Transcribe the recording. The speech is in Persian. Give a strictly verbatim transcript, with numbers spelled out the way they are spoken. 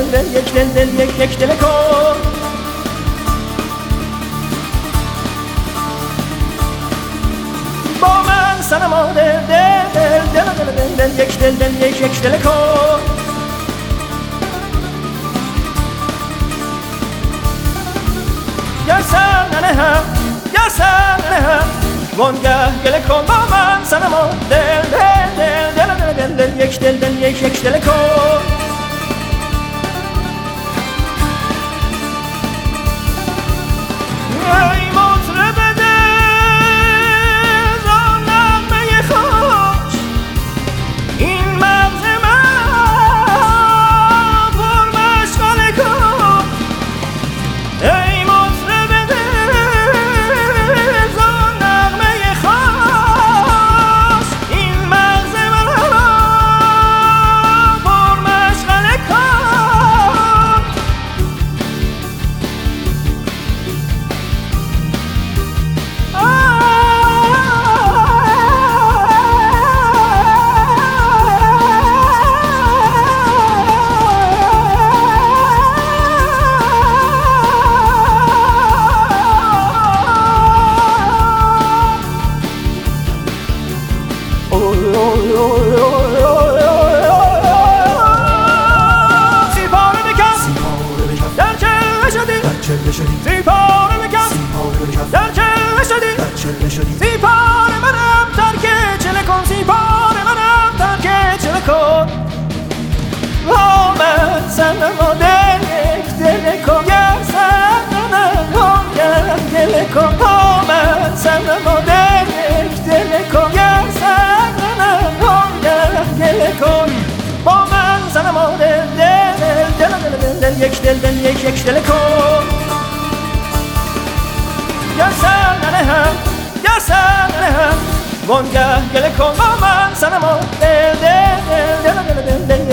دل یک دل دل یک یک دل کن با من صنما دل دل دل دل دل دل یک دل دل یک یک دل کن گر سر ننهم گر سر ننهم وانگه گله کن با من صنما دل دل دل دل دل دل یک دل دل یک یک دل کن ای مطرب دل آن نغمه خوش این مغز من پر مشغله کن ای مطرب دل آن نغمه خوش این مغز من پر مشغله کن سیپاره بکن در چله شدی سیپاره بکن در چله شدی سیپاره منم ترک چله کن سیپاره منم ترک چله کن آمد صنما دل یک دل کن گر صنما یک دل کن آمد صنما دل یک دل کن گر صنما یک دل کن با من صنما دل دل دل دل دل یک دل دل یک یک دل کن گر سر ننهم گر سر ننهم وانگه گله کن با من صنما دل دل دل دل دل